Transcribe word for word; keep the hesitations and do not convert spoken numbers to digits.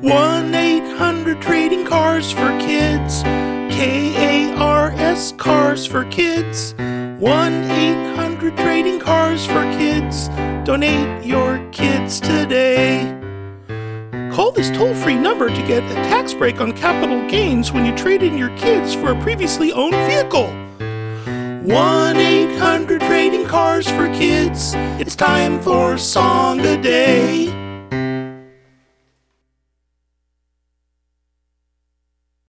one eight hundred Trading Cars for Kids. K A R S, Cars for Kids. one eight hundred Trading Cars for Kids. Donate your kids today. Call this toll-free number to get a tax break on capital gains when you trade in your kids for a previously owned vehicle. one eight hundred Trading Cars for Kids. It's time for Song a Day.